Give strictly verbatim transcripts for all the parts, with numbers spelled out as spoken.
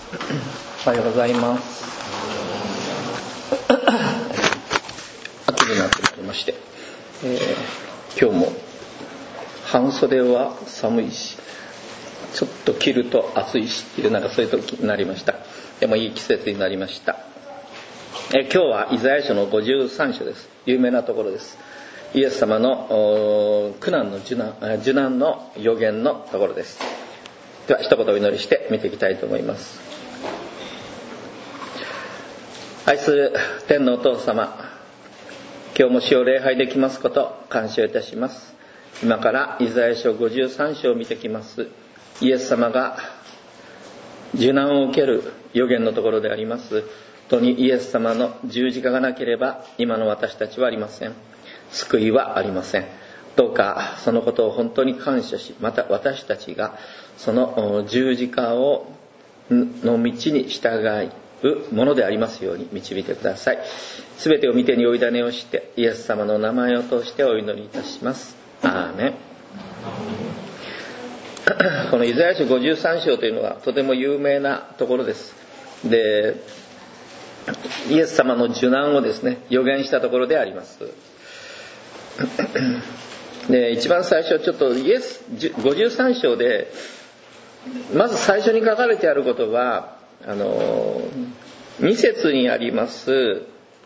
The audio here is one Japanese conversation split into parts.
おはようございます。秋になってまいりまして、えー、今日も半袖は寒いし、ちょっと着ると暑いしっていうなんかそういう時になりました。でもいい季節になりました。えー、今日はイザヤ書のごじゅうさん章です。有名なところです。イエス様の苦難の受難、受難の予言のところです。では一言お祈りして見ていきたいと思います。愛する天のお父様、今日も主を礼拝できますこと感謝いたします。今からイザヤ書ごじゅうさん章を見てきます。イエス様が受難を受ける予言のところであります。本当にイエス様の十字架がなければ今の私たちはありません。救いはありません。どうかそのことを本当に感謝し、また私たちがその十字架をの道に従うものでありますように導いてください。すべてを御手にお委ねをしてイエス様の名前を通してお祈りいたします。アーメン。このイザヤ書ごじゅうさん章というのはとても有名なところです。で、イエス様の受難をですね予言したところであります。で、一番最初ちょっとイエスごじゅうさん章でまず最初に書かれてあることはあのに節にあります。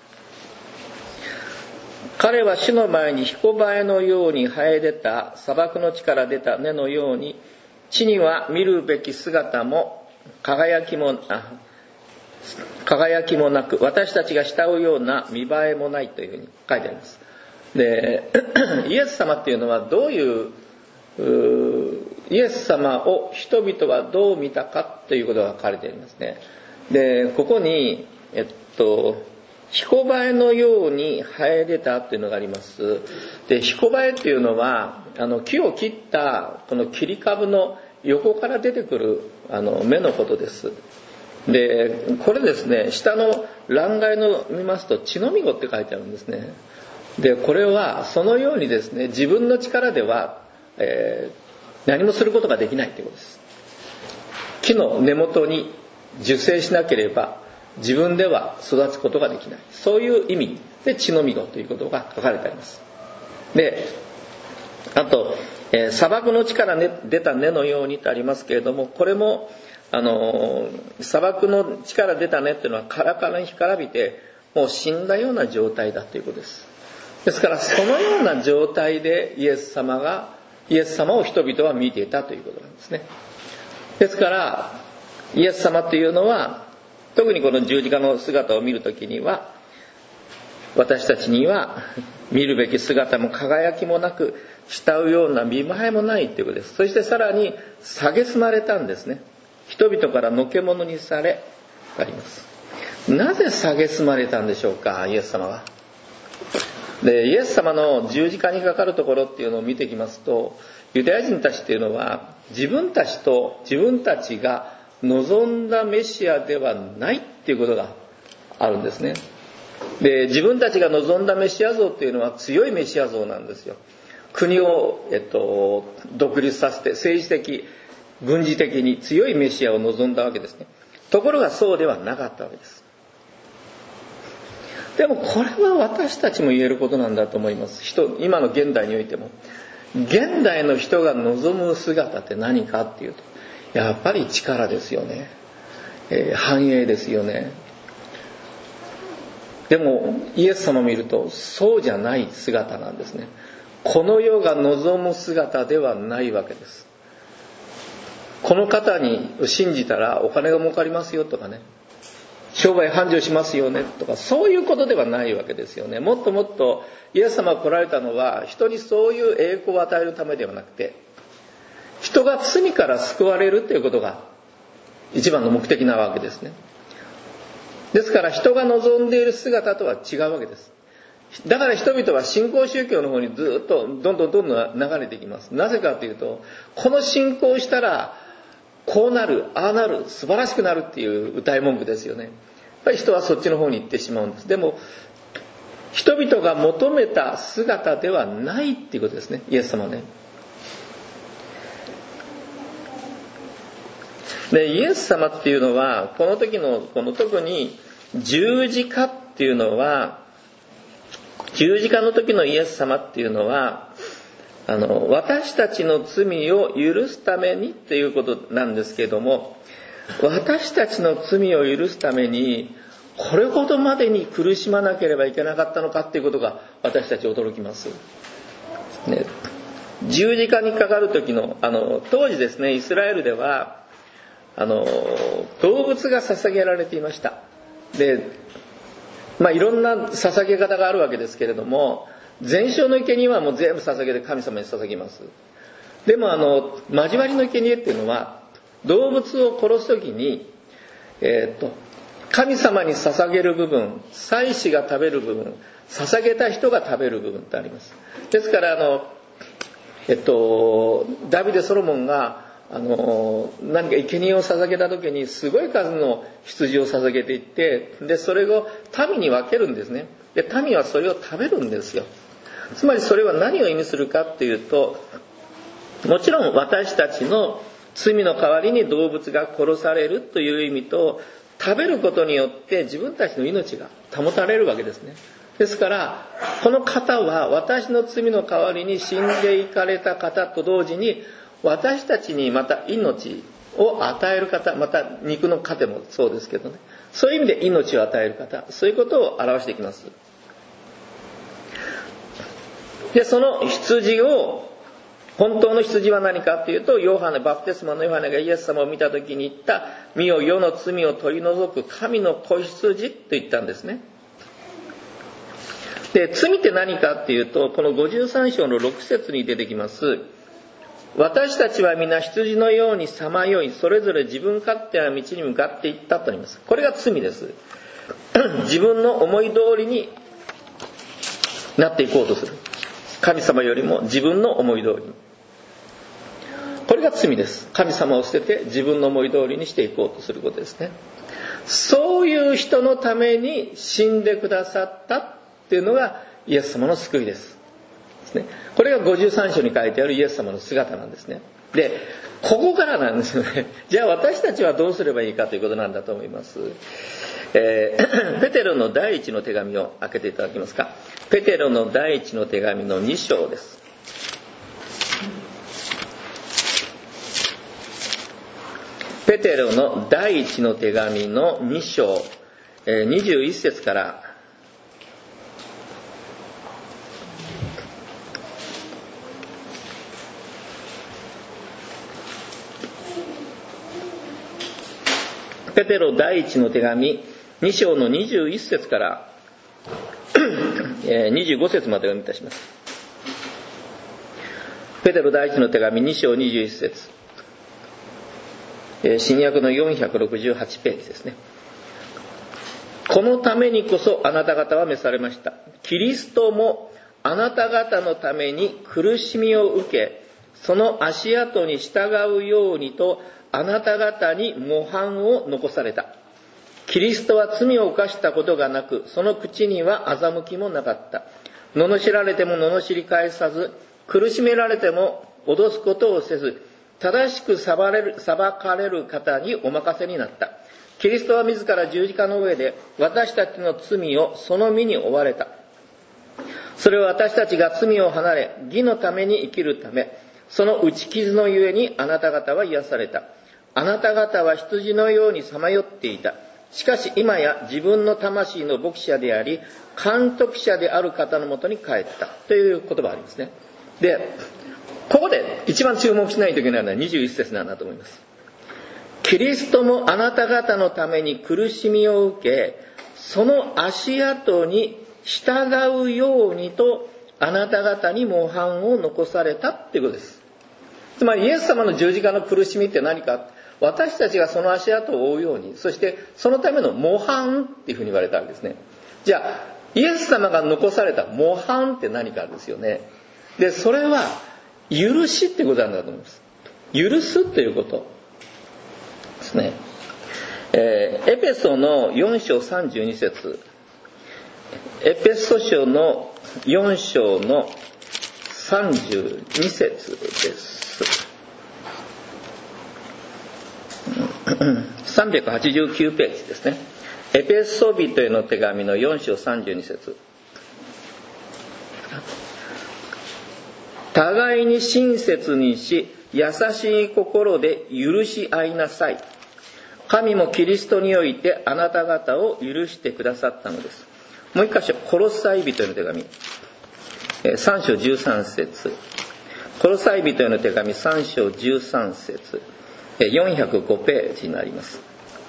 彼は主の前に彦バエのように生え出た砂漠の地から出た根のように、地には見るべき姿も輝きもあ輝きもなく、私たちが慕うような見栄えもないというふうに書いてあります。で、イエス様っていうのはどういうイエス様を人々はどう見たかということが書かれていますね。で、ここにえっと彦バエのように生え出たというのがあります。で、彦バエっていうのはあの木を切ったこの切り株の横から出てくるあの芽のことです。で、これですね、下の欄外の見ますと血のみ子って書いてあるんですね。で、これはそのようにですね、自分の力では、えー、何もすることができないということです。木の根元に受精しなければ自分では育つことができない、そういう意味で血のみ子ということが書かれてあります。で、あと、えー、砂漠の地から、ね、出た根のようにとありますけれども、これもあのー、砂漠の地から出た根っていうのはカラカラに干からびてもう死んだような状態だということです。ですからそのような状態でイエス様がイエス様を人々は見ていたということなんですね。ですからイエス様というのは特にこの十字架の姿を見るときには、私たちには見るべき姿も輝きもなく、慕うような見栄えもないということです。そしてさらに蔑まれたんですね。人々からのけ者にされあります。なぜ蔑まれたんでしょうか、イエス様は。で、イエス様の十字架にかかるところっていうのを見てきますと、ユダヤ人たちっていうのは自分たちと自分たちが望んだメシアではないっていうことがあるんですね。で、自分たちが望んだメシア像っていうのは強いメシア像なんですよ。国を、えっと、独立させて政治的軍事的に強いメシアを望んだわけですね。ところがそうではなかったわけです。でもこれは私たちも言えることなんだと思います。人、今の現代においても現代の人が望む姿って何かっていうと、やっぱり力ですよね、えー、繁栄ですよね。でもイエス様を見るとそうじゃない姿なんですね。この世が望む姿ではないわけです。この方に信じたらお金が儲かりますよとかね、商売繁盛しますよねとか、そういうことではないわけですよね。もっともっとイエス様が来られたのは人にそういう栄光を与えるためではなくて、人が罪から救われるということが一番の目的なわけですね。ですから人が望んでいる姿とは違うわけです。だから人々は新興宗教の方にずっとどんどんどんどん流れていきます。なぜかというと、この信仰をしたらこうなる、ああなる、素晴らしくなるっていう歌い文句ですよね。やっぱり人はそっちの方に行ってしまうんです。でも人々が求めた姿ではないっていうことですね、イエス様ね。 でイエス様っていうのはこの時のこの特に十字架っていうのは十字架の時のイエス様っていうのはあの私たちの罪を許すためにっていうことなんですけども、私たちの罪を許すためにこれほどまでに苦しまなければいけなかったのかっていうことが私たち驚きます、ね、十字架にかかる時のあの当時ですね、イスラエルではあの動物が捧げられていました。で、まあ、いろんな捧げ方があるわけですけれども、全焼の生贄はもう全部捧げて神様に捧げます。でもあの交わりの生贄っていうのは動物を殺す時に、えー、っと神様に捧げる部分、祭司が食べる部分、捧げた人が食べる部分ってあります。ですからあの、えっと、ダビデ・ソロモンがあの何か生贄を捧げた時にすごい数の羊を捧げていって、でそれを民に分けるんですね。で民はそれを食べるんですよ。つまりそれは何を意味するかっていうと、もちろん私たちの罪の代わりに動物が殺されるという意味と、食べることによって自分たちの命が保たれるわけですね。ですからこの方は私の罪の代わりに死んでいかれた方と同時に、私たちにまた命を与える方、また肉の糧もそうですけどね、そういう意味で命を与える方、そういうことを表していきます。でその羊を、本当の羊は何かというと、ヨハネ、バプテスマのヨハネがイエス様を見た時に言った、見よ世の罪を取り除く神の子羊と言ったんですね。で罪って何かっていうと、このごじゅうさん章のろく節に出てきます。私たちは皆羊のようにさまよい、それぞれ自分勝手な道に向かっていったとあります。これが罪です。自分の思い通りになっていこうとする。神様よりも自分の思い通りに。これが罪です。神様を捨てて自分の思い通りにしていこうとすることですね。そういう人のために死んでくださったっていうのがイエス様の救いです。これがごじゅうさん章に書いてあるイエス様の姿なんですね。で、ここからなんですよね。じゃあ私たちはどうすればいいかということなんだと思います。えー、ペテロの第一の手紙を開けていただけますか。ペテロの第一の手紙のに章です。ペテロの第一の手紙のに章、えー、にじゅういち節からペテロ第一の手紙に章のにじゅういち節からにじゅうご節までお読みいたします。ペテロ第一の手紙に章にじゅういち節、新約のよんひゃくろくじゅうはちページですね。このためにこそあなた方は召されました。キリストもあなた方のために苦しみを受け、その足跡に従うようにとあなた方に模範を残された。キリストは罪を犯したことがなく、その口には欺きもなかった。罵られても罵り返さず、苦しめられても脅すことをせず、正しく裁かれる、裁かれる方にお任せになった。キリストは自ら十字架の上で私たちの罪をその身に負われた。それは私たちが罪を離れ、義のために生きるため、その打ち傷のゆえにあなた方は癒された。あなた方は羊のようにさまよっていた。しかし今や自分の魂の牧者であり、監督者である方のもとに帰ったという言葉がありますね。で、ここで一番注目しないといけないのはにじゅういち節なんだと思います。キリストもあなた方のために苦しみを受け、その足跡に従うようにとあなた方に模範を残されたということです。つまりイエス様の十字架の苦しみって何か、私たちがその足跡を追うように、そしてそのための模範っていうふうに言われたわけですね。じゃあイエス様が残された模範って何かですよね。でそれは許しってことなんだと思います。許すっていうことですね。えー、エペソのよん章さんじゅうに節、エペソ書のよん章のさんじゅうに節です。 さんびゃくはちじゅうきゅうページですね。エペソビトへの手紙のよん章さんじゅうに節。互いに親切にし、優しい心で許し合いなさい。神もキリストにおいてあなた方を許してくださったのです。もう一箇所、コロサイ人への手紙さん章じゅうさん節。コロサイ人への手紙さん章じゅうさん節、よんひゃくごページになります。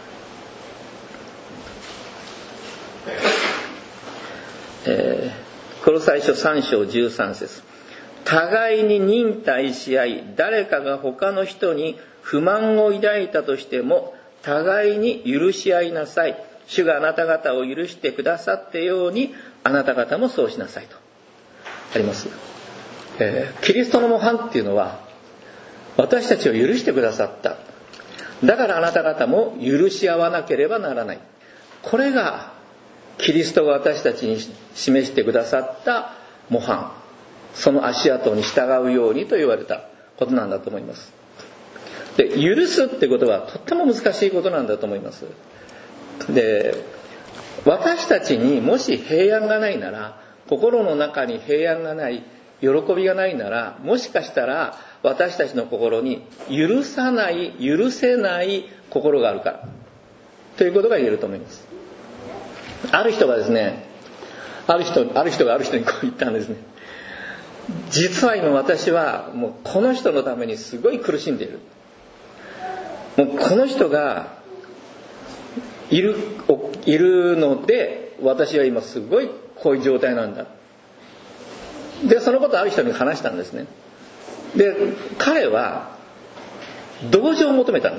えー、コロサイ書さん章じゅうさん節。互いに忍耐し合い、誰かが他の人に不満を抱いたとしても互いに許し合いなさい。主があなた方を許してくださったようにあなた方もそうしなさいとあります。えー、キリストの模範っていうのは私たちを許してくださった。だからあなた方も許し合わなければならない。これがキリストが私たちに示してくださった模範。その足跡に従うようにと言われたことなんだと思います。で、許すってことはとっても難しいことなんだと思います。で、私たちにもし平安がないなら、心の中に平安がない、喜びがないなら、もしかしたら私たちの心に許さない、許せない心があるからということが言えると思います。ある人がですね、ある人、ある人がある人にこう言ったんですね。実は今私はもうこの人のためにすごい苦しんでいる。もうこの人がいる、いるので私は今すごいこういう状態なんだ。で、そのことをある人に話したんですね。で、彼は同情を求めたんです。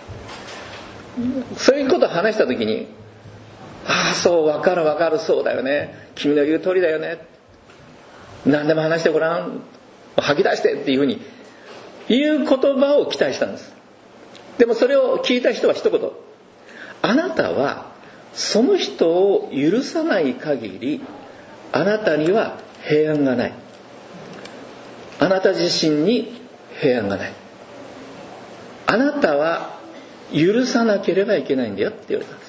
そういうことを話したときに、ああ、そう、わかるわかる、そうだよね。君の言う通りだよね。何でも話してごらん、吐き出してっていうふうに言う言葉を期待したんです。でもそれを聞いた人は一言、あなたはその人を許さない限りあなたには平安がない。あなた自身に平安がない。あなたは許さなければいけないんだよって言われたんです。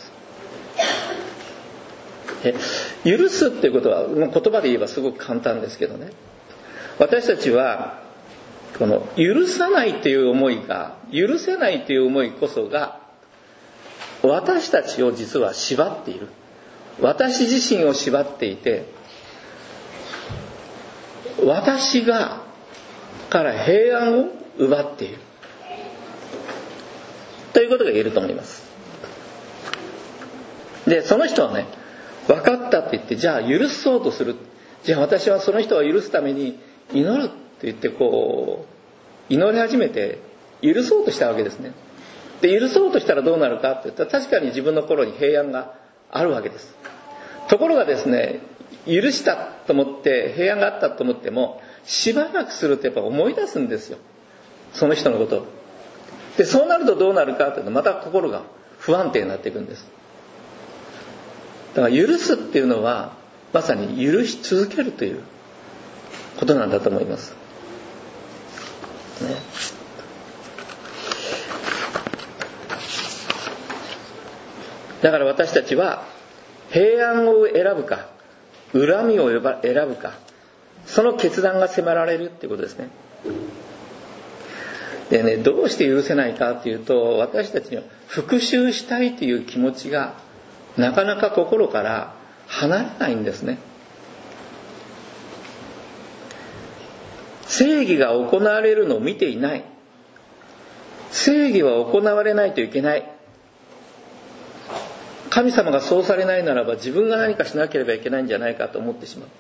え許すっていうことは言葉で言えばすごく簡単ですけどね、私たちはこの許さないという思いが、許せないという思いこそが私たちを実は縛っている。私自身を縛っていて、私がから平安を奪っているということが言えると思います。で、その人はね、分かったって言って、じゃあ許そうとする。じゃあ私はその人を許すために祈るって言ってこう祈り始めて許そうとしたわけですね。で、許そうとしたらどうなるかって言ったら、確かに自分の心に平安があるわけです。ところがですね、許したと思って平安があったと思っても、しばらくするとやっぱ思い出すんですよ、その人のことを。で、そうなるとどうなるかっていうと、また心が不安定になっていくんです。だから許すっていうのはまさに許し続けるということなんだと思います、ね、だから私たちは平安を選ぶか恨みを選ぶか、その決断が迫られるっていうことですね。でね、どうして許せないかというと、私たちには復讐したいという気持ちがなかなか心から離れないんですね。正義が行われるのを見ていない。正義は行われないといけない。神様がそうされないならば自分が何かしなければいけないんじゃないかと思ってしま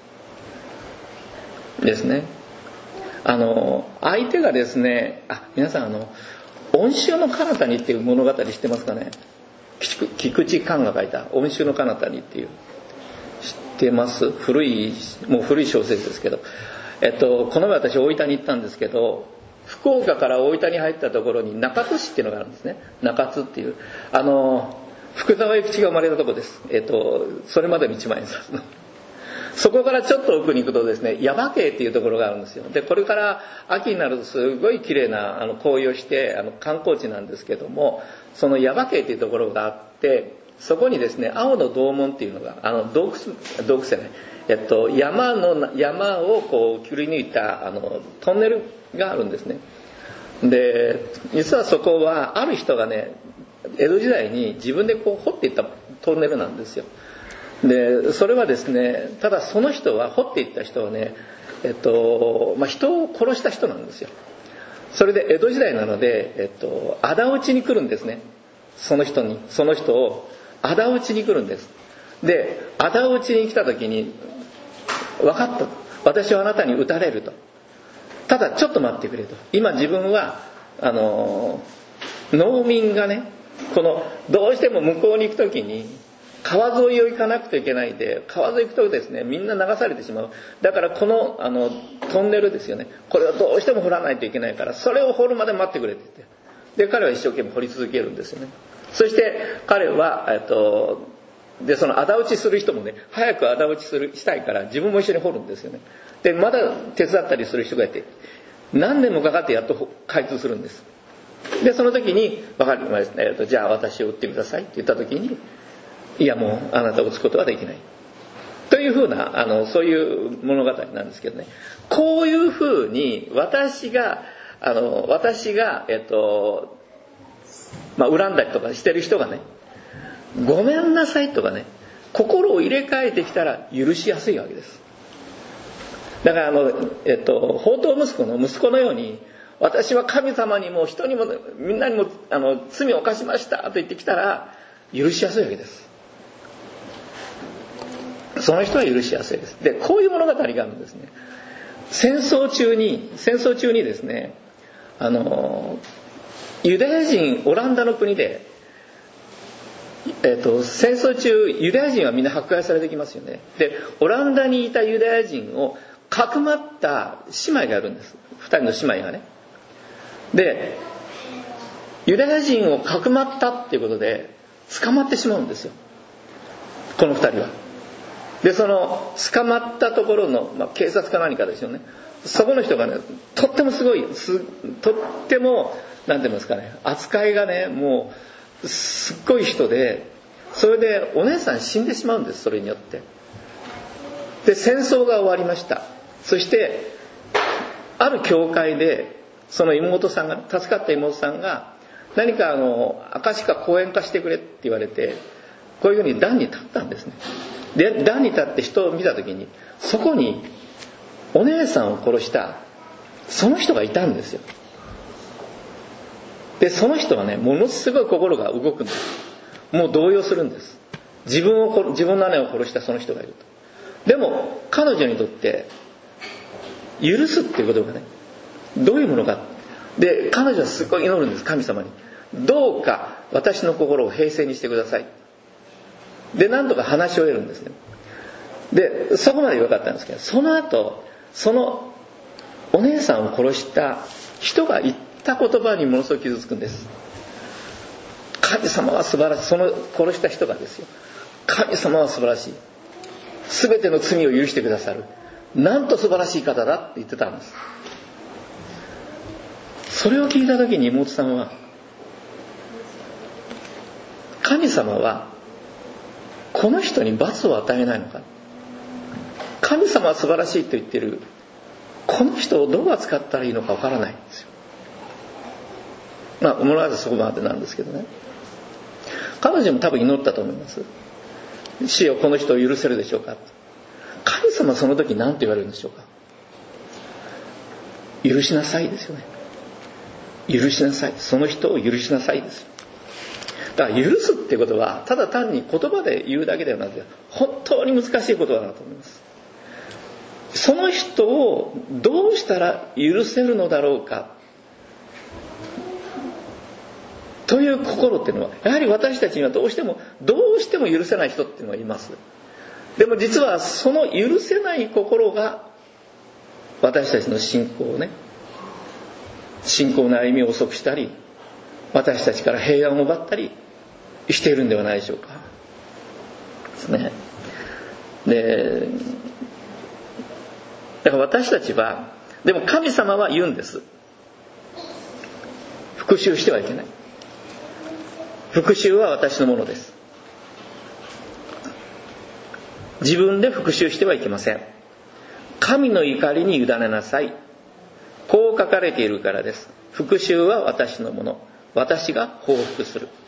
うですね。あの相手がですね、あ、皆さんあの恩衆の彼方にっていう物語知ってますかね。菊池寛が書いた恩衆の彼方にっていう、知ってます？古い、もう古い小説ですけど、えっとこの前私大分に行ったんですけど、福岡から大分に入ったところに中津市っていうのがあるんですね。中津っていう、あの福沢諭吉が生まれたところです。えっとそれまでの一万円札のそこからちょっと奥に行くとですね、耶馬渓っていうところがあるんですよ。でこれから秋になるとすごい綺麗なあの紅葉してあの観光地なんですけども、その耶馬渓っていうところがあって、そこにですね青の洞門っていうのが、あの洞窟洞窟じゃない、えっと、山の山をこう切り抜いたあのトンネルがあるんですね。で実はそこはある人がね、江戸時代に自分でこう掘っていったトンネルなんですよ。でそれはですね、ただその人は掘っていった人はね、えっとまあ、人を殺した人なんですよ。それで江戸時代なので、えっと、仇討ちに来るんですね。その人にその人を仇討ちに来るんです。で仇討ちに来た時に、分かったと、私はあなたに撃たれると、ただちょっと待ってくれと、今自分はあの農民がね、このどうしても向こうに行く時に川沿いを行かなくてはいけないで、川沿い行くとですねみんな流されてしまう。だからこのあのトンネルですよね、これをどうしても掘らないといけないから、それを掘るまで待ってくれって言って、で彼は一生懸命掘り続けるんですよね。そして彼はえっとでその仇討ちする人もね、早く仇討ちするしたいから自分も一緒に掘るんですよね。でまだ手伝ったりする人がいて、何年もかかってやっと開通するんです。でその時に分かりました、えーと、じゃあ私を撃ってくださいって言った時に、いやもうあなたを撃つことはできないというふうなあのそういう物語なんですけどね。こういうふうに私があの私がえっ、ー、とまあ恨んだりとかしてる人がね、ごめんなさいとかね、心を入れ替えてきたら許しやすいわけです。だからあの、えっと、放蕩息子の息子のように、私は神様にも人にもみんなにもあの罪を犯しましたと言ってきたら許しやすいわけです。その人は許しやすいです。でこういう物語があるんですね。戦争中に戦争中にですね、あのユダヤ人、オランダの国で、えー、と戦争中ユダヤ人はみんな迫害されてきますよね。でオランダにいたユダヤ人をかくまった姉妹がいるんです。ふたりの姉妹がね。でユダヤ人をかくまったっていうことで捕まってしまうんですよ、このふたりは。でその捕まったところの、まあ、警察か何かですよね。そこの人がね、とってもすごいすとってもなんて言いますかね、扱いがねもうすっごい人で、それでお姉さん死んでしまうんです。それによってで戦争が終わりました。そしてある教会でその妹さんが、助かった妹さんが何かあの証か講演化してくれって言われて、こういうふうに壇に立ったんですね。で壇に立って人を見た時に、そこにお姉さんを殺したその人がいたんですよ。でその人はね、ものすごい心が動くんです。もう動揺するんです。自分を自分の姉を殺したその人がいると。でも彼女にとって許すっていうことがね、どういうものか。で彼女はすごい祈るんです、神様に。どうか私の心を平静にしてください。で何とか話し終えるんですね。でそこまで良かったんですけど、その後そのお姉さんを殺した人が言った言葉にものすごく傷つくんです。神様は素晴らしい。その殺した人がですよ、神様は素晴らしい、全ての罪を許してくださる、なんと素晴らしい方だって言ってたんです。それを聞いた時に妹さんは、神様はこの人に罰を与えないのか、神様は素晴らしいと言ってるこの人をどう扱ったらいいのかわからないんですよ。まあ物語はそこまでなんですけどね。彼女も多分祈ったと思います。死よ、この人を許せるでしょうか。神様はその時何て言われるんでしょうか。許しなさいですよね。許しなさい、その人を許しなさいですよ。だから許すっていうことはただ単に言葉で言うだけではなくて、本当に難しいことだなと思います。その人をどうしたら許せるのだろうかという心っていうのは、やはり私たちにはどうしてもどうしても許せない人っていうのがいます。でも実はその許せない心が私たちの信仰をね、信仰の歩みを遅くしたり、私たちから平安を奪ったりしているんではないでしょうか。ですね。で、 だから私たちは、でも神様は言うんです。復讐してはいけない。復讐は私のものです。自分で復讐してはいけません。神の怒りに委ねなさい。こう書かれているからです。復讐は私のもの。私が報復する。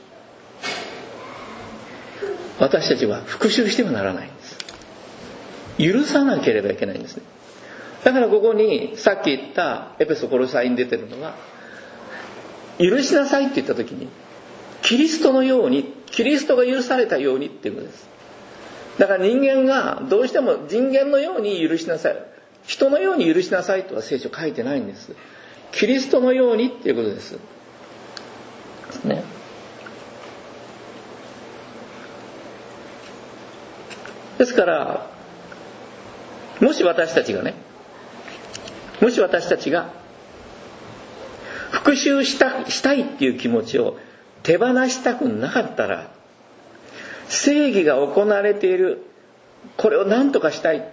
私たちは復讐してはならないんです。許さなければいけないんですね。だからここにさっき言ったエペソコロサイに出てるのは、許しなさいって言った時に、キリストのように、キリストが許されたようにっていうことです。だから人間がどうしても人間のように許しなさい、人のように許しなさいとは聖書書いてないんです。キリストのようにっていうことです。ね。ですからもし私たちがね、もし私たちが復讐した、したいっていう気持ちを手放したくなかったら、正義が行われているこれを何とかしたい、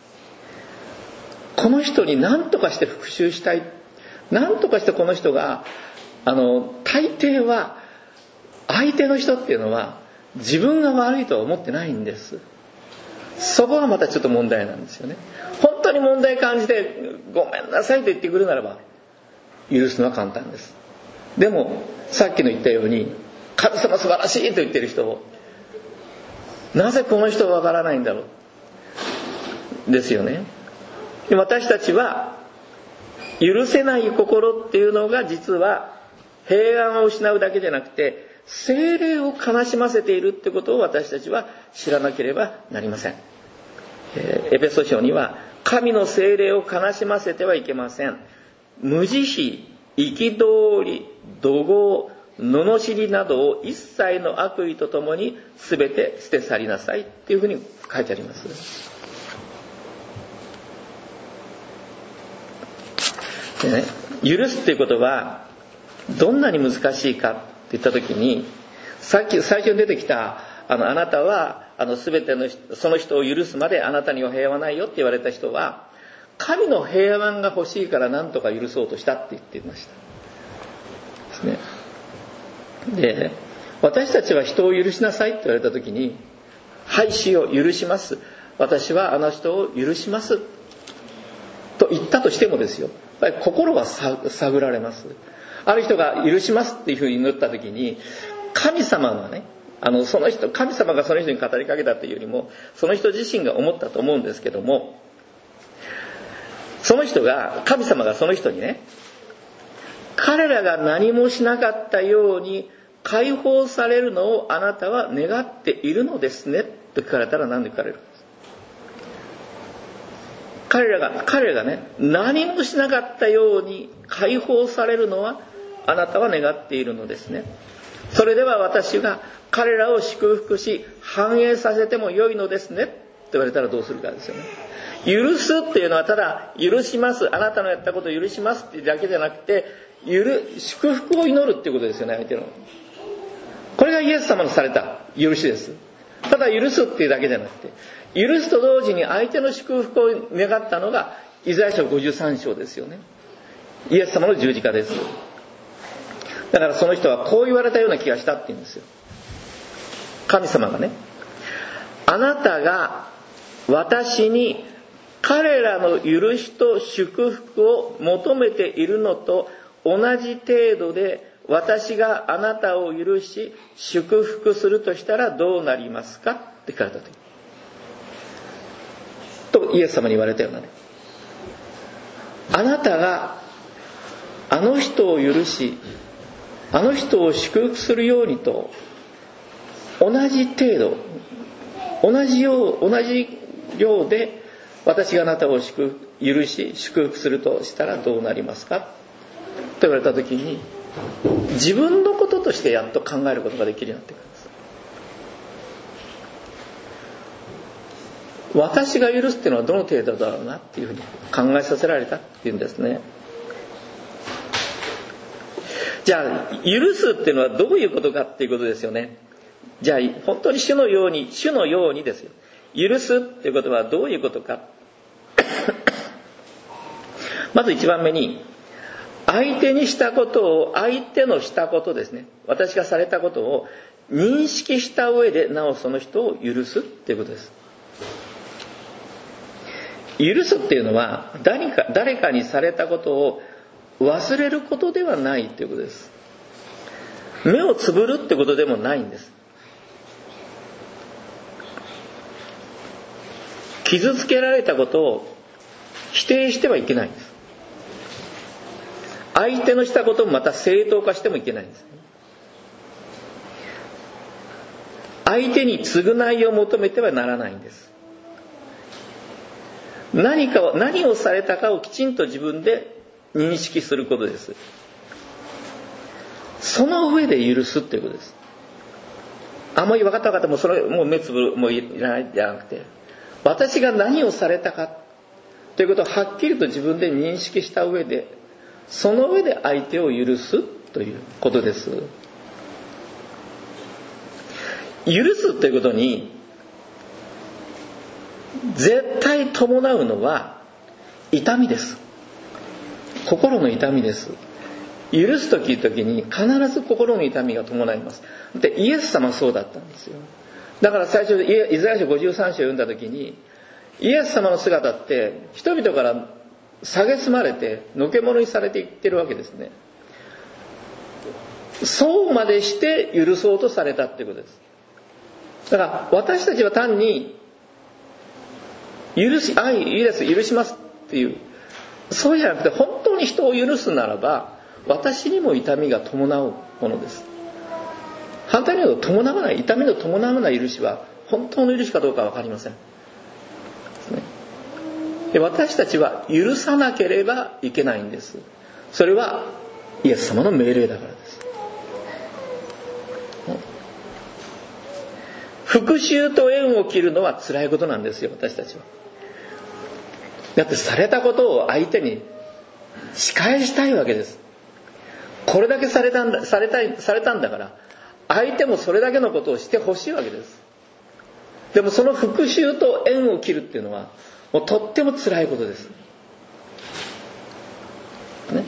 この人に何とかして復讐したい、何とかしてこの人が、あの大抵は相手の人っていうのは自分が悪いとは思ってないんです。そこがまたちょっと問題なんですよね。本当に問題感じてごめんなさいと言ってくるならば許すのは簡単です。でもさっきの言ったように、神様素晴らしいと言ってる人を、なぜこの人はわからないんだろうですよね。私たちは許せない心っていうのが実は平安を失うだけじゃなくて、聖霊を悲しませているってことを私たちは知らなければなりません。えー、エペソ書には、神の聖霊を悲しませてはいけません。無慈悲、憤り、怒号、罵りなどを一切の悪意とともに全て捨て去りなさいっていうふうに書いてあります。でね、許すっていうことはどんなに難しいかって言った時に、さっき最初に出てきたあのあなたはあの全てのその人を許すまであなたには平和ないよって言われた人は、神の平安が欲しいから何とか許そうとしたって言っていましたですね。で、私たちは人を許しなさいって言われた時に、はい主よ許します、私はあの人を許しますと言ったとしてもですよ、やっぱり心は探られます。ある人が許しますっていうふうに祈った時に、神様がね、あのその人神様がその人に語りかけたというよりも、その人自身が思ったと思うんですけども、その人が神様がその人にね、彼らが何もしなかったように解放されるのをあなたは願っているのですねと聞かれたら何で聞かれるんです。彼らが彼らがね、何もしなかったように解放されるのはあなたは願っているのですね。それでは私が彼らを祝福し繁栄させても良いのですねと言われたらどうするかですよね。許すっていうのはただ許します、あなたのやったことを許しますっていうだけじゃなくて、許祝福を祈るっていうことですよね、相手の。これがイエス様のされた許しです。ただ許すっていうだけじゃなくて、許すと同時に相手の祝福を願ったのがイザヤ書ごじゅうさん章ですよね。イエス様の十字架です。だからその人はこう言われたような気がしたって言うんですよ。神様がね、あなたが私に彼らの許しと祝福を求めているのと同じ程度で私があなたを許し祝福するとしたらどうなりますかって聞かれたととイエス様に言われたようなね、あなたがあの人を許しあの人を祝福するようにと同じ程度同じよう同じ量で私があなたを祝福許し祝福するとしたらどうなりますかと言われた時に、自分のこととしてやっと考えることができるようになってくるんです。私が許すっていうのはどの程度だろうなっていうふうに考えさせられたっていうんですね。じゃあ許すっていうのはどういうことかっていうことですよね。じゃあ本当に主のように主のようにですよ、許すっていうことはどういうことかまずいちばんめに、相手にしたことを、相手のしたことですね、私がされたことを認識した上で、なおその人を許すっていうことです。許すっていうのは、誰か、誰かにされたことを忘れることではないということです。目をつぶるってことでもないんです。傷つけられたことを否定してはいけないんです。相手のしたこともまた正当化してもいけないんです。相手に償いを求めてはならないんです。何かを、何をされたかをきちんと自分で認識することです。その上で許すっていうことです。あ、もう分かった分かった、もうそれ、もう目つぶる、もういらないじゃなくて、私が何をされたかということをはっきりと自分で認識した上で、その上で相手を許すということです。許すということに絶対伴うのは痛みです。心の痛みです。許すとき々に必ず心の痛みが伴います。で、イエス様はそうだったんですよ。だから最初イザヤ書ごじゅうさん章を読んだときに、イエス様の姿って人々から蔑まれてのけ者にされていってるわけですね。そうまでして許そうとされたっていうことです。だから私たちは単に許し、あ、いいです、許しますっていう、そうじゃなくて、本当に人を許すならば私にも痛みが伴うものです。反対に言うと、伴わない、痛みの伴わない許しは本当の許しかどうか分かりません。で、私たちは許さなければいけないんです。それはイエス様の命令だからです。復讐と縁を切るのは辛いことなんですよ、私たちは。だってされたことを相手に仕返したいわけです。これだけされたんだ、されたい、されたんだから、相手もそれだけのことをしてほしいわけです。でもその復讐と縁を切るっていうのは、もうとっても辛いことです。ね。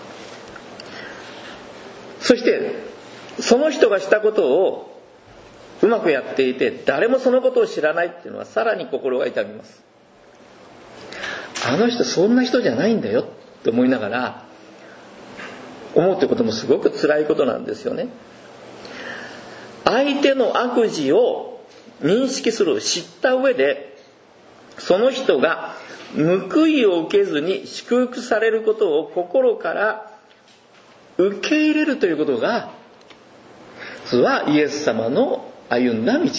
そして、その人がしたことをうまくやっていて、誰もそのことを知らないっていうのは、さらに心が痛みます。あの人そんな人じゃないんだよって思いながら、思うってこともすごく辛いことなんですよね。相手の悪事を認識する、知った上で、その人が報いを受けずに祝福されることを心から受け入れるということが、実はイエス様の歩んだ道です。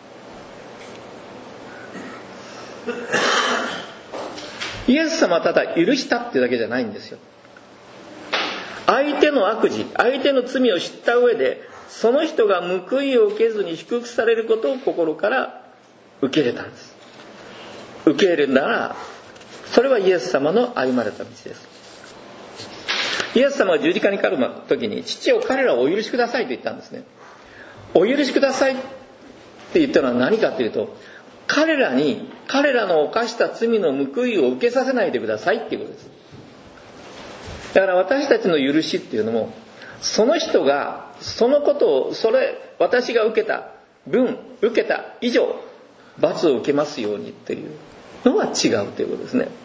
イエス様はただ許したってだけじゃないんですよ。相手の悪事、相手の罪を知った上で、その人が報いを受けずに祝福されることを心から受け入れたんです。受け入れるなら、それはイエス様の歩まれた道です。イエス様が十字架にかかる時に、父を彼らをお許しくださいと言ったんですね。お許しくださいって言ったのは何かというと、彼らに彼らの犯した罪の報いを受けさせないでくださいっていうことです。だから私たちの許しっていうのも、その人がそのことを、それ私が受けた分、受けた以上罰を受けますようにっていうのは違うということですね。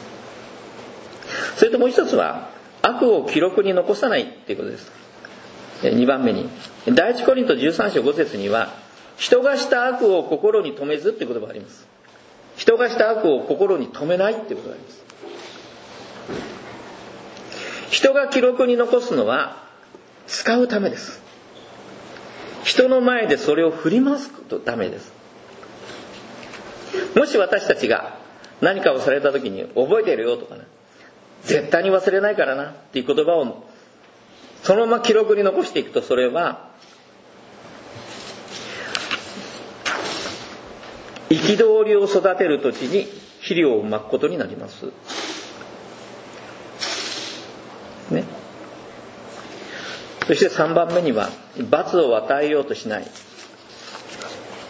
それともう一つは、悪を記録に残さないっていうことです。にばんめに、第一コリントじゅうさん章ご節には、人がした悪を心に留めずっていう言葉があります。人がした悪を心に留めないっていうことがあります。人が記録に残すのは使うためです。人の前でそれを振り回すためです。もし私たちが何かをされた時に、覚えてるよとかね、絶対に忘れないからなっていう言葉をそのまま記録に残していくと、それは憤りを育てる土地に肥料をまくことになりますね。そしてさんばんめには、罰を与えようとしない、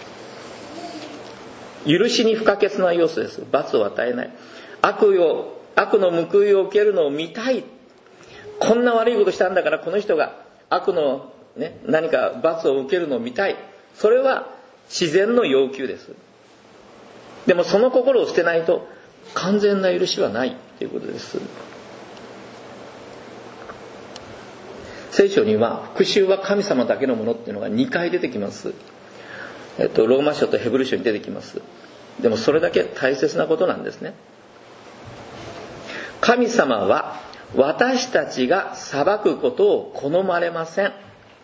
許しに不可欠な要素です。罰を与えない。悪を悪の報いを受けるのを見たい。こんな悪いことしたんだからこの人が悪の、ね、何か罰を受けるのを見たい。それは自然の要求です。でもその心を捨てないと完全な許しはないということです。聖書には復讐は神様だけのものっていうのがにかい出てきます。えっと、ローマ書とヘブル書に出てきます。でもそれだけ大切なことなんですね。神様は私たちが裁くことを好まれません。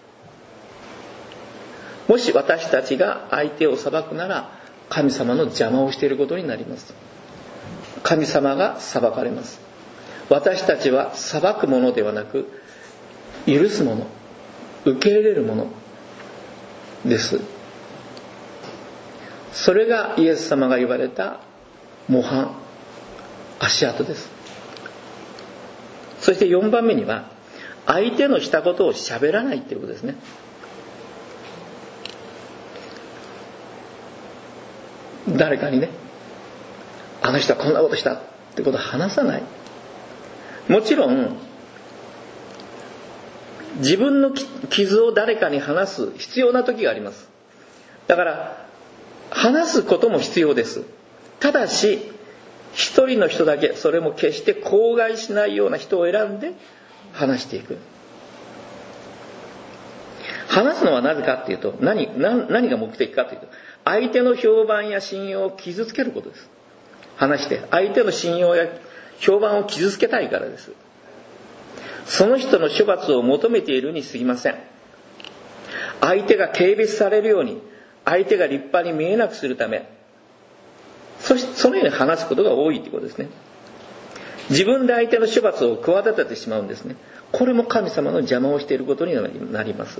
もし私たちが相手を裁くなら神様の邪魔をしていることになります。神様が裁かれます。私たちは裁くものではなく許すもの、受け入れるものです。それがイエス様が言われた模範、足跡です。そしてよんばんめには相手のしたことを喋らないということですね。誰かにね、あの人はこんなことしたってことを話さない。もちろん自分の傷を誰かに話す必要な時があります。だから話すことも必要です。ただし一人の人だけ、それも決して口外しないような人を選んで話していく。話すのはなぜかっていうと 何, 何, 何が目的かというと、相手の評判や信用を傷つけることです。話して相手の信用や評判を傷つけたいからです。その人の処罰を求めているに過ぎません。相手が軽蔑されるように、相手が立派に見えなくするため、そしてそのように話すことが多いということですね。自分で相手の処罰を企ててしまうんですね。これも神様の邪魔をしていることになります。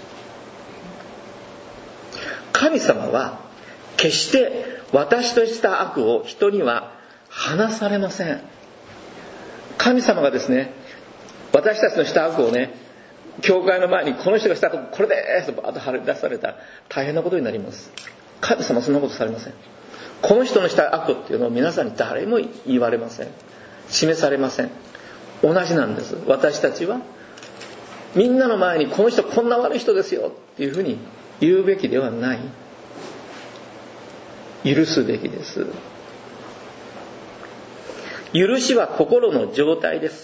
神様は決して私とした悪を人には話されません。神様がですね、私たちのした悪をね、教会の前にこの人がした悪これですとバーッと貼り出されたら大変なことになります。神様はそんなことされません。この人のした悪っていうのを皆さんに誰も言われません。示されません。同じなんです。私たちはみんなの前にこの人こんな悪い人ですよっていうふうに言うべきではない。許すべきです。許しは心の状態です。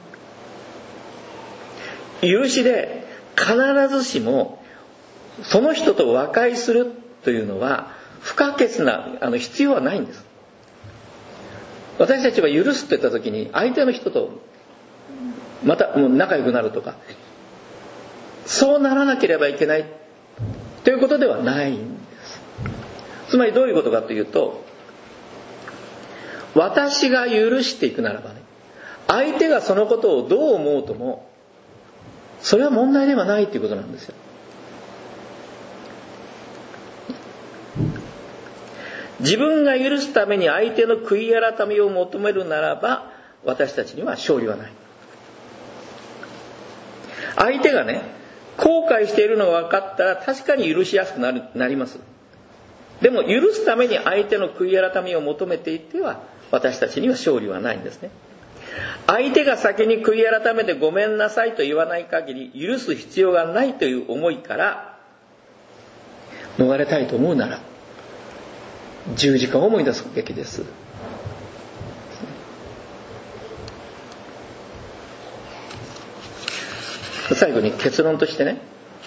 許しで必ずしもその人と和解するというのは不可欠なあの必要はないんです。私たちは許すと言った時に相手の人とまたもう仲良くなるとか、そうならなければいけないということではないんです。つまりどういうことかというと、私が許していくならばね、相手がそのことをどう思うともそれは問題ではないということなんですよ。自分が許すために相手の悔い改めを求めるならば私たちには勝利はない。相手がね、後悔しているのが分かったら確かに許しやすくなる、なります。でも許すために相手の悔い改めを求めていては私たちには勝利はないんですね。相手が先に悔い改めてごめんなさいと言わない限り許す必要がないという思いから逃れたいと思うなら十字架を思い出すべきです。最後に結論としてね、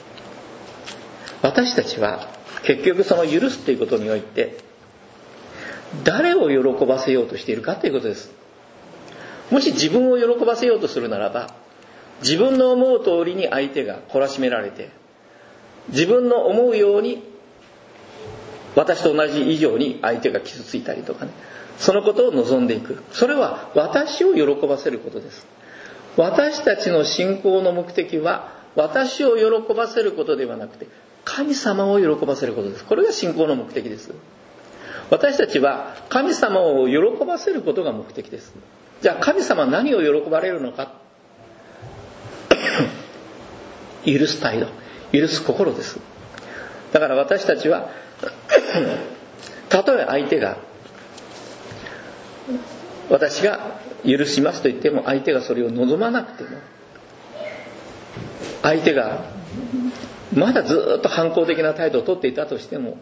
私たちは結局その許すということにおいて誰を喜ばせようとしているかということです。もし自分を喜ばせようとするならば、自分の思う通りに相手が懲らしめられて、自分の思うように私と同じ以上に相手が傷ついたりとかね、そのことを望んでいく。それは私を喜ばせることです。私たちの信仰の目的は私を喜ばせることではなくて神様を喜ばせることです。これが信仰の目的です。私たちは神様を喜ばせることが目的です。じゃあ神様は何を喜ばれるのか許す態度、許す心です。だから私たちはたとえ相手が私が許しますと言っても相手がそれを望まなくても、相手がまだずっと反抗的な態度をとっていたとしても、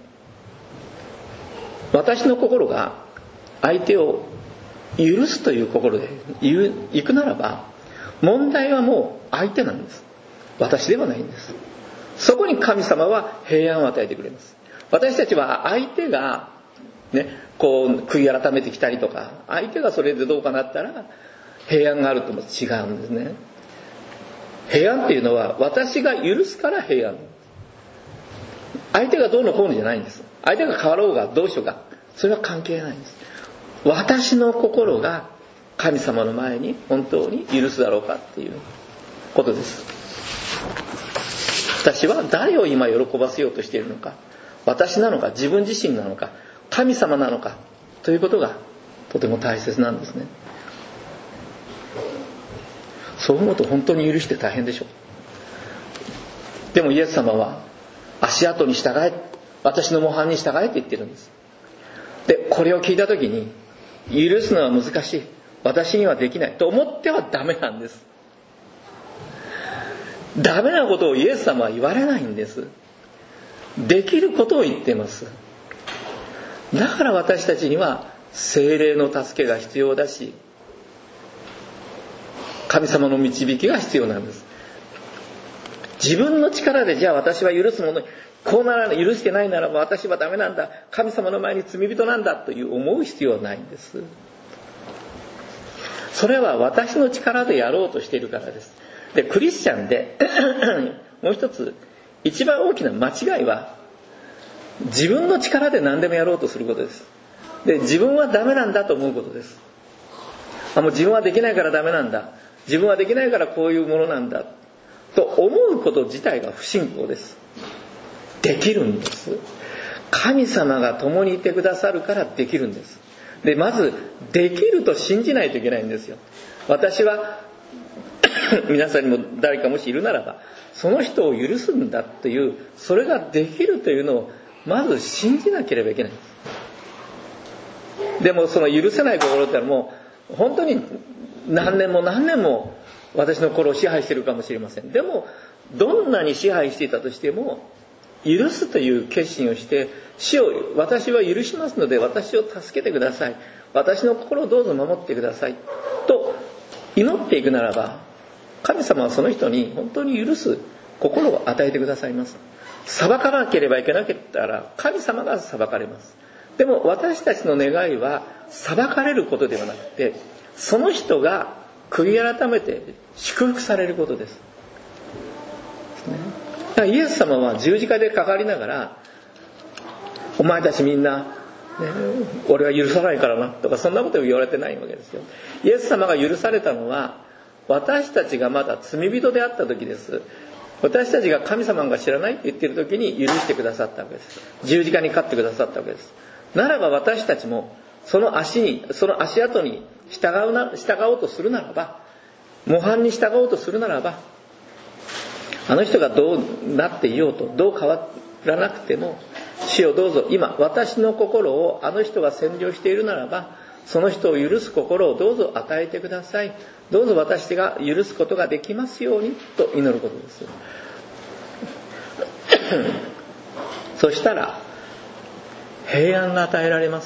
私の心が相手を許すという心で行くならば、問題はもう相手なんです。私ではないんです。そこに神様は平安を与えてくれます。私たちは相手がね、こう悔い改めてきたりとか、相手がそれでどうかなったら平安があるとも違うんですね。平安っていうのは私が許すから平安。相手がどうのこうのじゃないんです。相手が変わろうがどうしようが、それは関係ないんです。私の心が神様の前に本当に許すだろうかっていうことです。私は誰を今喜ばせようとしているのか、私なのか自分自身なのか神様なのかということがとても大切なんですね。そう思うと本当に許して大変でしょう。でもイエス様は足跡に従え、私の模範に従えって言ってるんです。でこれを聞いた時に、許すのは難しい、私にはできないと思ってはダメなんです。ダメなことをイエス様は言われないんです。できることを言っています。だから私たちには聖霊の助けが必要だし、神様の導きが必要なんです。自分の力でじゃあ私は許すものに、こうなら許してないならば私はダメなんだ、神様の前に罪人なんだという思う必要はないんです。それは私の力でやろうとしているからです。でクリスチャンでもう一つ一番大きな間違いは、自分の力で何でもやろうとすることです。で自分はダメなんだと思うことです。あ、もう自分はできないからダメなんだ、自分はできないからこういうものなんだと思うこと自体が不信仰です。できるんです。神様が共にいてくださるからできるんです。でまずできると信じないといけないんですよ。私は皆さんにも誰かもしいるならば、その人を許すんだという、それができるというのをまず信じなければいけないんです。でもその許せない心ってのはもう本当に何年も何年も私の心を支配しているかもしれません。でもどんなに支配していたとしても、許すという決心をして、主を私は許しますので私を助けてください、私の心をどうぞ守ってくださいと祈っていくならば、神様はその人に本当に許す心を与えてくださいます。裁かなければいけなかったら神様が裁かれます。でも私たちの願いは裁かれることではなくて、その人が悔い改めて祝福されることです。だからイエス様は十字架でかかりながら、お前たちみんな、ね、俺は許さないからなとかそんなことを言われてないわけですよ。イエス様が許されたのは私たちがまだ罪人であった時です。私たちが神様が知らないって言っている時に許してくださったわけです。十字架にかかってくださったわけです。ならば私たちもその足に、その足跡に従うな、従おうとするならば、模範に従おうとするならば、あの人がどうなっていようと、どう変わらなくても、主よどうぞ今私の心をあの人が占領しているならば、その人を許す心をどうぞ与えてください。どうぞ私が許すことができますようにと祈ることです。そしたら平安が与えられます。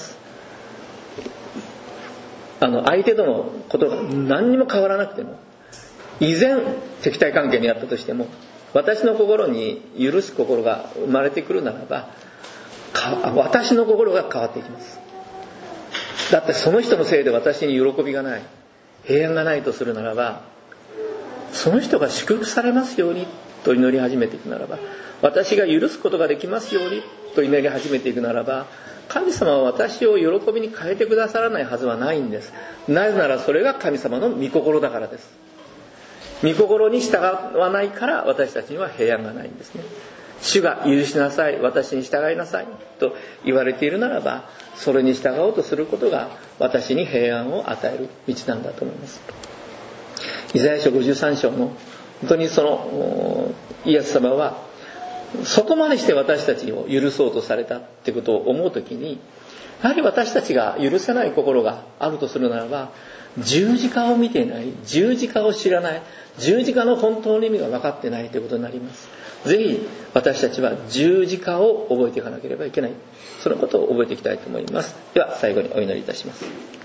あの相手とのことが何にも変わらなくても、依然敵対関係にあったとしても、私の心に許す心が生まれてくるならば、私の心が変わっていきます。だってその人のせいで私に喜びがない、平安がないとするならば、その人が祝福されますようにと祈り始めていくならば、私が許すことができますようにと祈り始めていくならば、神様は私を喜びに変えてくださらないはずはないんです。なぜならそれが神様の御心だからです。御心に従わないから私たちには平安がないんですね。主が許しなさい、私に従いなさいと言われているならば、それに従おうとすることが私に平安を与える道なんだと思います。イザヤ書ごじゅうさん章の本当にそのイエス様はそこまでして私たちを許そうとされたってことを思うときに、やはり私たちが許せない心があるとするならば、十字架を見ていない、十字架を知らない、十字架の本当の意味が分かってないということになります。ぜひ私たちは十字架を覚えていかなければいけない、そのことを覚えていきたいと思います。では最後にお祈りいたします。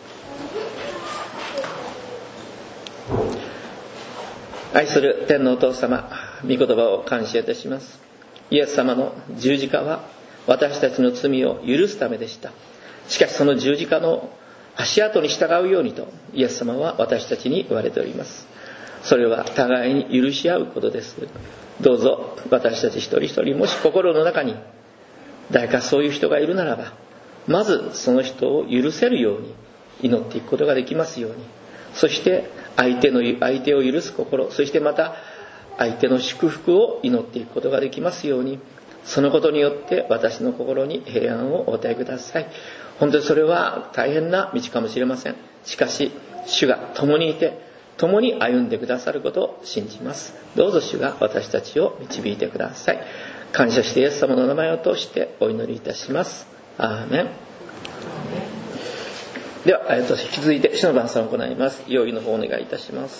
愛する天のお父様、御言葉を感謝いたします。イエス様の十字架は私たちの罪を許すためでした。しかしその十字架の足跡に従うようにとイエス様は私たちに言われております。それは互いに許し合うことです。どうぞ私たち一人一人、もし心の中に誰かそういう人がいるならば、まずその人を許せるように祈っていくことができますように、そして相手の相手を許す心、そしてまた相手の祝福を祈っていくことができますように、そのことによって私の心に平安をお与えください。本当にそれは大変な道かもしれません。しかし主が共にいて共に歩んでくださることを信じます。どうぞ主が私たちを導いてください。感謝してイエス様の名前を通してお祈りいたします。アーメン。では、えっと、引き続いて主の晩餐を行います。用意の方お願いいたします。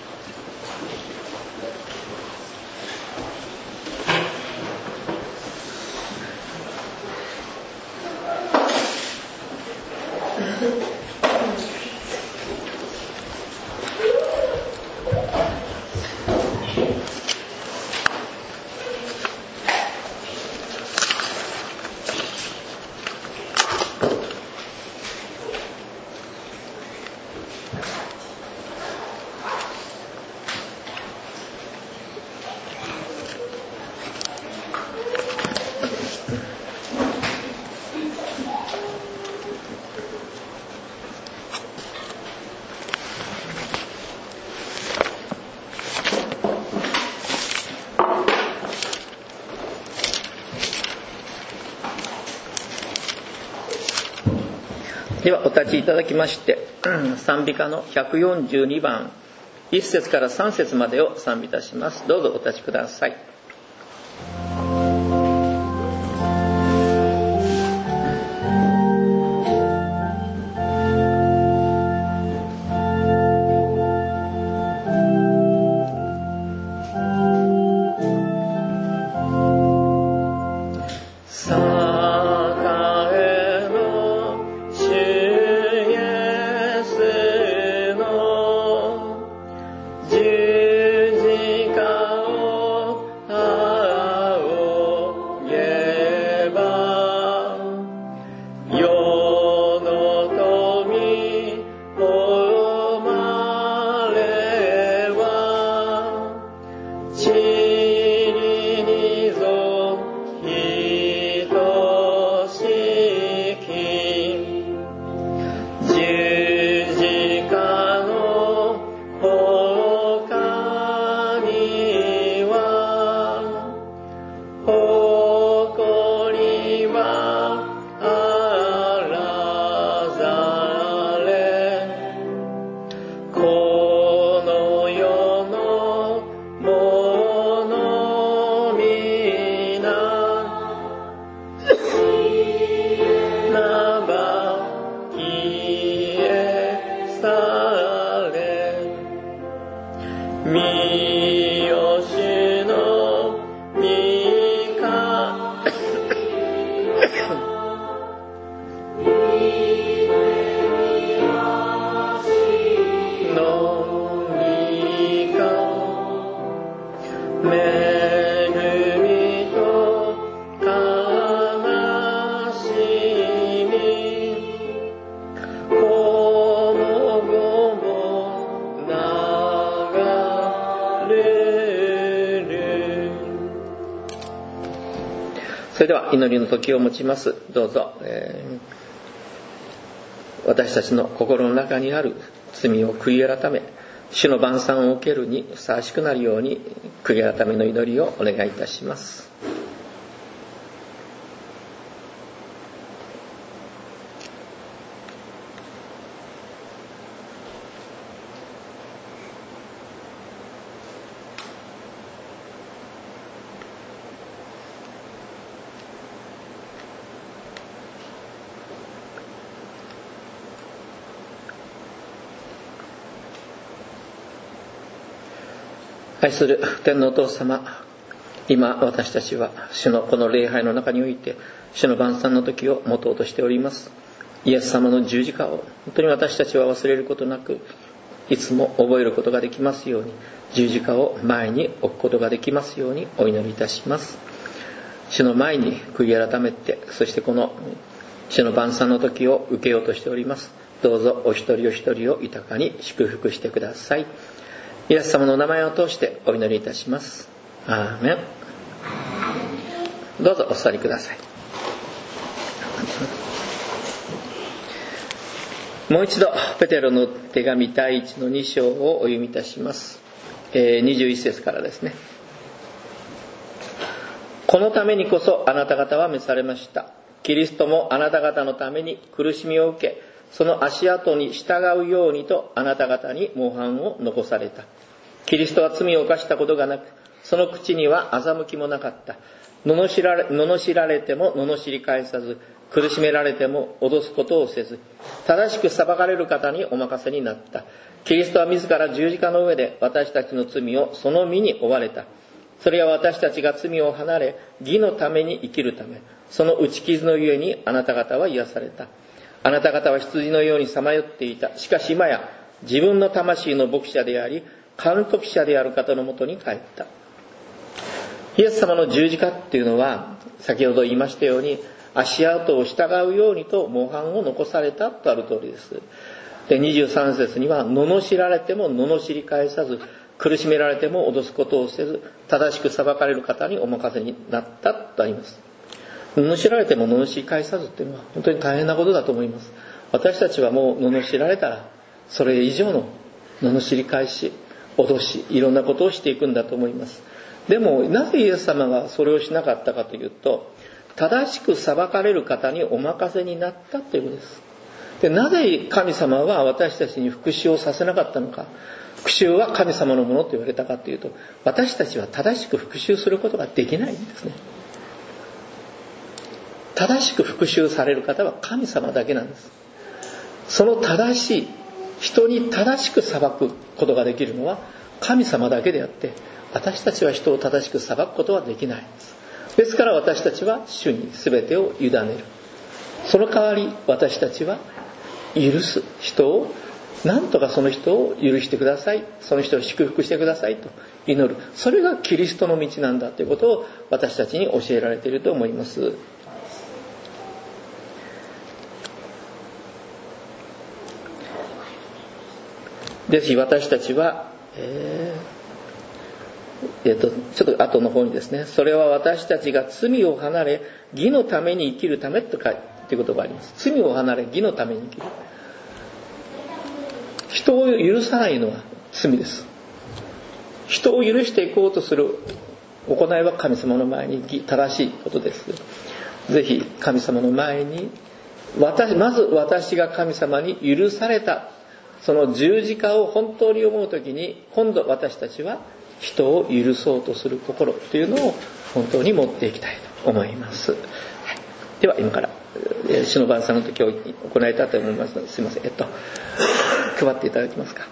ではお立ちいただきまして、賛美歌のひゃくよんじゅうにばん、いっ節からさん節までを賛美いたします。どうぞお立ちください。それでは祈りの時を持ちます。どうぞ、えー、私たちの心の中にある罪を悔い改め、主の晩餐を受けるにふさわしくなるように悔い改めの祈りをお願いいたします。 愛する天のお父様、今私たちは主のこの礼拝の中において主の晩餐の時を持とうとしております。イエス様の十字架を本当に私たちは忘れることなく、いつも覚えることができますように、十字架を前に置くことができますようにお祈りいたします。主の前に悔い改めて、そしてこの主の晩餐の時を受けようとしております。どうぞお一人お一人を豊かに祝福してください。イエス様のお名前を通してお祈りいたします。アーメン。どうぞお座りください。もう一度ペテロの手紙第一のに章をお読みいたします。えー、にじゅういち節からですね。このためにこそあなた方は召されました。キリストもあなた方のために苦しみを受け、その足跡に従うようにとあなた方に模範を残された。キリストは罪を犯したことがなく、その口には欺きもなかった。罵られ、罵られても罵り返さず、苦しめられても脅すことをせず、正しく裁かれる方にお任せになった。キリストは自ら十字架の上で私たちの罪をその身に負われた。それは私たちが罪を離れ、義のために生きるため、その打ち傷のゆえにあなた方は癒された。あなた方は羊のようにさまよっていた。しかし今や自分の魂の牧者であり、監督者である方のもとに帰った。イエス様の十字架っていうのは、先ほど言いましたように、足跡を従うようにと模範を残されたとある通りです。で、にじゅうさん節には、罵られても罵り返さず、苦しめられても脅すことをせず、正しく裁かれる方にお任せになったとあります。罵られても罵り返さずっていうのは本当に大変なことだと思います。私たちはもう罵られたら、それ以上の罵り返し、脅し、いろんなことをしていくんだと思います。でも、なぜイエス様がそれをしなかったかというと、正しく裁かれる方にお任せになったということです。で、なぜ神様は私たちに復讐をさせなかったのか。復讐は神様のものと言われたかというと、私たちは正しく復讐することができないんですね。正しく復讐される方は神様だけなんです。その正しい、人に正しく裁くことができるのは神様だけであって、私たちは人を正しく裁くことはできないんです。ですから私たちは主に全てを委ねる。その代わり私たちは許す人を、なんとかその人を許してください、その人を祝福してくださいと祈る。それがキリストの道なんだということを私たちに教えられていると思います。ぜひ私たちは、えーえー、とちょっと後の方にですね、それは私たちが罪を離れ義のために生きるためとかっていう言葉があります。罪を離れ義のために生きる。人を許さないのは罪です。人を許していこうとする行いは神様の前に正しいことです。ぜひ神様の前に、私まず私が神様に許された、その十字架を本当に思うときに、今度私たちは人を許そうとする心というのを本当に持っていきたいと思います。はい、では今から主の晩餐の時を行いたいと思いますので、すいません、えっと配っていただけますか。